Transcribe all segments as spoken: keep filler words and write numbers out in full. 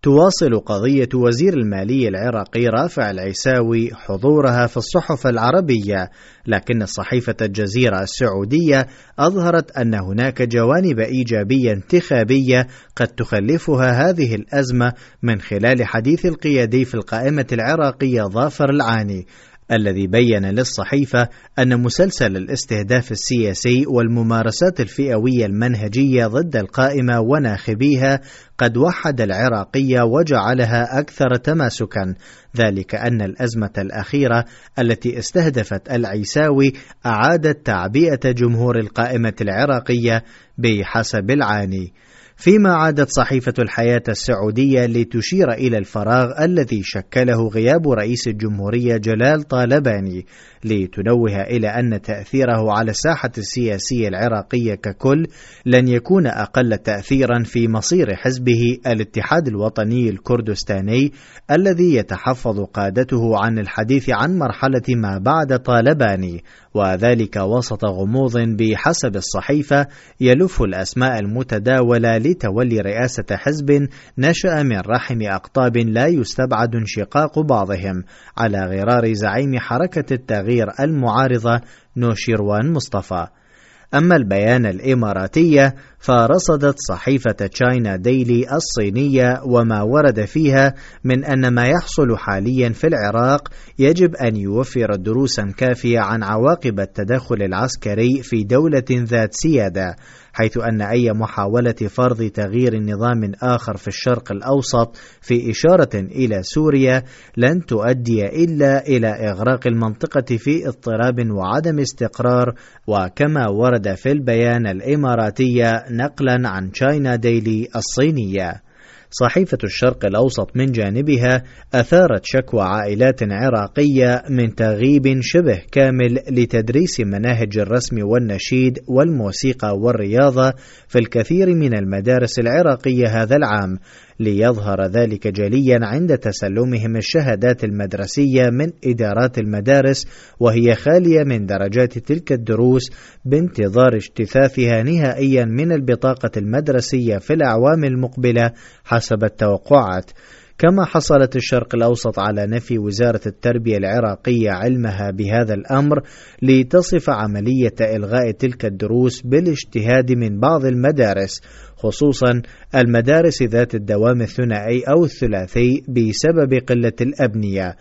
تواصل قضية وزير المالية العراقي رافع العيساوي حضورها في الصحف العربية، لكن صحيفة الجزيرة السعودية أظهرت أن هناك جوانب إيجابية انتخابية قد تخلفها هذه الأزمة من خلال حديث القيادي في القائمة العراقية ظافر العاني، الذي بيّن للصحيفة أن مسلسل الاستهداف السياسي والممارسات الفئوية المنهجية ضد القائمة وناخبيها قد وحد العراقية وجعلها أكثر تماسكا، ذلك أن الأزمة الأخيرة التي استهدفت العيساوي أعادت تعبئة جمهور القائمة العراقية بحسب العاني. فيما عادت صحيفة الحياة السعودية لتشير إلى الفراغ الذي شكله غياب رئيس الجمهورية جلال طالباني، لتنوه إلى أن تأثيره على الساحة السياسية العراقية ككل لن يكون أقل تأثيرا في مصير حزبه الاتحاد الوطني الكردستاني، الذي يتحفظ قادته عن الحديث عن مرحلة ما بعد طالباني، وذلك وسط غموض بحسب الصحيفة يلف الأسماء المتداولة لتولي رئاسة حزب نشأ من رحم أقطاب لا يستبعد انشقاق بعضهم على غرار زعيم حركة التغيير المعارضة نوشيروان مصطفى. أما البيان الإماراتية فرصدت صحيفة تشاينا ديلي الصينية وما ورد فيها من أن ما يحصل حاليا في العراق يجب أن يوفر دروسا كافية عن عواقب التدخل العسكري في دولة ذات سيادة، حيث أن أي محاولة فرض تغيير نظام آخر في الشرق الأوسط في إشارة إلى سوريا لن تؤدي إلا إلى إغراق المنطقة في اضطراب وعدم استقرار، وكما ورد في البيان الإماراتية نقلا عن تشاينا ديلي الصينية. صحيفة الشرق الأوسط من جانبها أثارت شكوى عائلات عراقية من تغييب شبه كامل لتدريس مناهج الرسم والنشيد والموسيقى والرياضة في الكثير من المدارس العراقية هذا العام، ليظهر ذلك جليا عند تسلمهم الشهادات المدرسية من إدارات المدارس وهي خالية من درجات تلك الدروس بانتظار اجتثاثها نهائيا من البطاقة المدرسية في الأعوام المقبلة حسب التوقعات. كما حصلت الشرق الأوسط على نفي وزارة التربية العراقية علمها بهذا الأمر، لتصف عملية إلغاء تلك الدروس بالاجتهاد من بعض المدارس، خصوصا المدارس ذات الدوام الثنائي أو الثلاثي بسبب قلة الأبنية،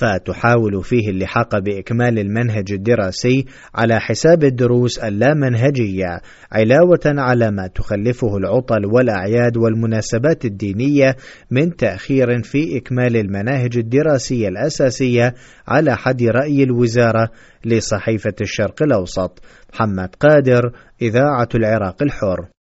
فتحاول فيه اللحاق بإكمال المنهج الدراسي على حساب الدروس اللامنهجية، علاوة على ما تخلفه العطل والأعياد والمناسبات الدينية من تأخير في إكمال المناهج الدراسية الأساسية على حد رأي الوزارة لصحيفة الشرق الأوسط. محمد قادر، إذاعة العراق الحر.